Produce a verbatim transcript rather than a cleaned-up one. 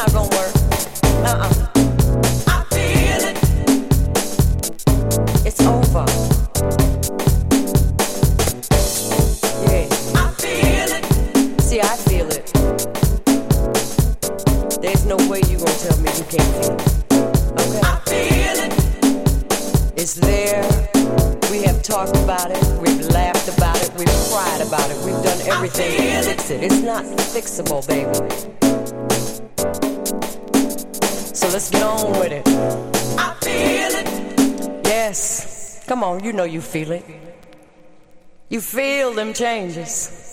not gonna work. Uh-uh. I feel it. It's over. Yeah. I feel it. See, I feel it. There's no way you gonna tell me you can't feel it. Okay? I feel it. It's there. We have talked about it. We've laughed about it. We've cried about it. We've done everything to fix it. It's not fixable, baby. So let's get on with it. I feel it. Yes. Come on, you know you feel it. You feel them changes.